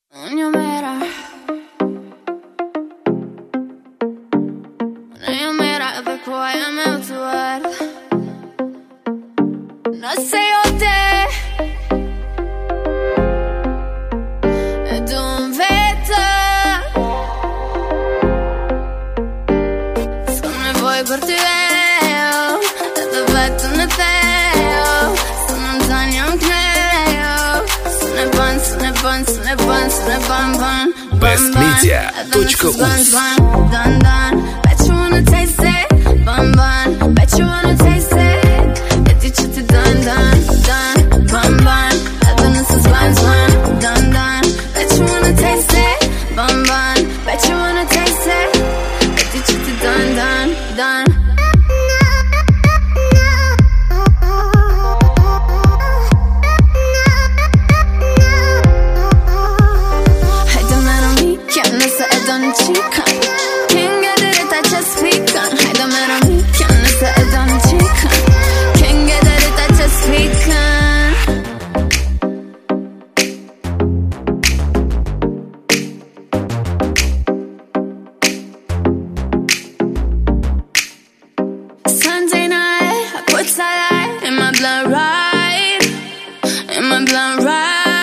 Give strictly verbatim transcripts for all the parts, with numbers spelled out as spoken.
Unë jo mera Unë jo mera edhe kua jam e të ardh Nëse jo te E du më vete S'kam nevoj për ty e jo Edhe vetëm në te jo Së në më zanë jam kne jo Së në ban, së në ban, së në ban, së në ban, ban best media dot u Dun dun, bet you wanna taste it. Bun bun, bet you wanna taste it. Bet you chit dun dun dun. Bun bun, edhe nëse s'ban s'ban. Dun dun, bet you wanna taste it. Bun bun, bet you wanna taste it. Bet you chit dun dun dun. Can't get it if I just speak on. I don't matter me, can't miss it, I don't cheat on. Can't get it if I just speak on. Sunday night, I put sunlight in my blood right, in my blood right.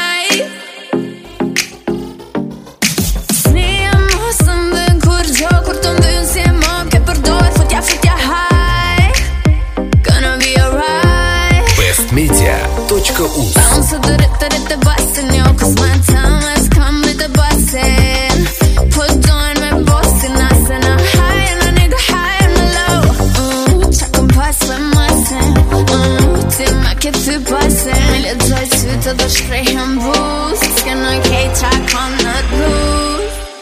media dot u Bounce to the rhythm, rhythm bustin', yo, cause my time has come with the bustin'. Put on my bossy, nice and I'm high and a nigga high and low. Ooh, check on pass with my sin. Ooh, till my kid to bustin'. Mille dojt sytë dhe shprejhen boost. S'kena kej check on the blues.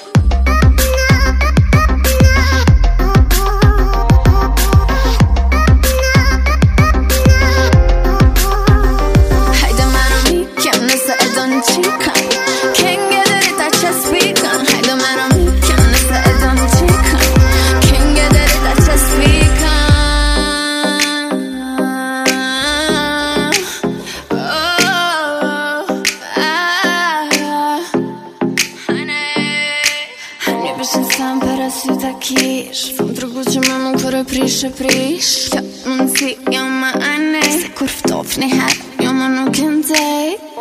Sam para sy ta kish Fëm të rëgu që me më kërë prish e prish Kjo mundësi jo më anej Se kur ftof një herë jo më nuk ndej